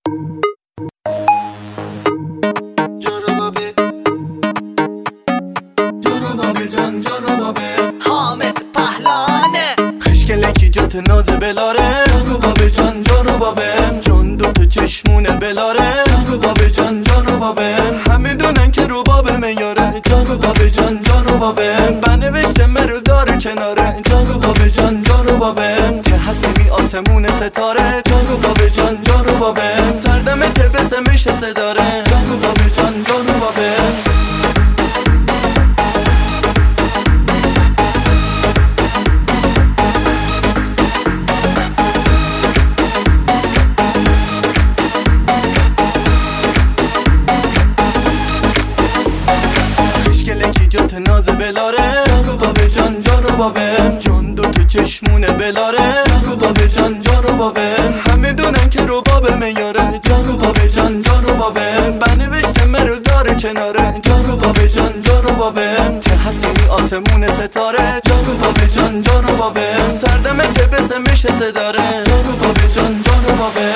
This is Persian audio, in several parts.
حامد پهلانه خشکلکی جات ناز بلاره جارو بابه جان جارو بابه جون دو تا چشمونه بلاره جارو بابه جان جارو بابه همه دونن که رو بابه میاره جارو بابه جان جارو بابه بنوشته مرو داره کناره جارو بابه جان جارو بابه ته هستمی آسمون ستاره جارو بابه جان جارو بابه سردم ته بسمش صداره جارو بابه جان جارو بابه جات ناز بلاره جارو بابه جان جارو بابه جون دو تا چشمونه بلاره جارو بابه جان جارو بابه همه دونن که رو بابه میاره جارو بابه جان جارو بابه بنوشته مرو داره کناره جارو بابه جان جارو بابه ته هستمی آسمون ستاره جارو بابه جان جارو بابه سردم ته بسمش صداره جارو بابه جان جارو بابه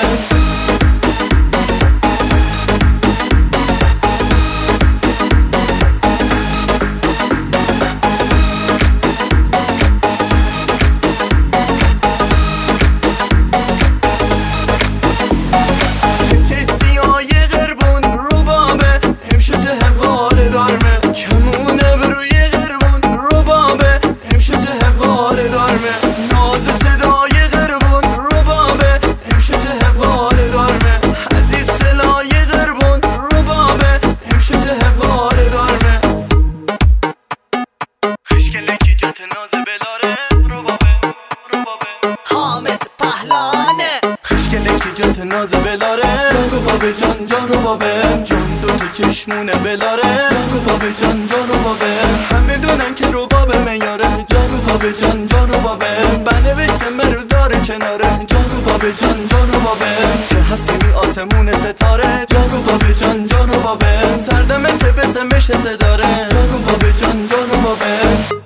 حامد پهلانه خشکلکی جات ناز بلاره جارو بابه جان جارو بابه جون دو تا چشمونه بلاره جارو بابه جان جارو بابه همه دونن که رو بابه میاره جارو بابه جان جارو بابه بنوشته مرو داره کناره جارو بابه جان جارو بابه ته هستمی آسمون ستاره جارو بابه جان جارو بابه سردم ته بسمش صداره جارو بابه جان جارو بابه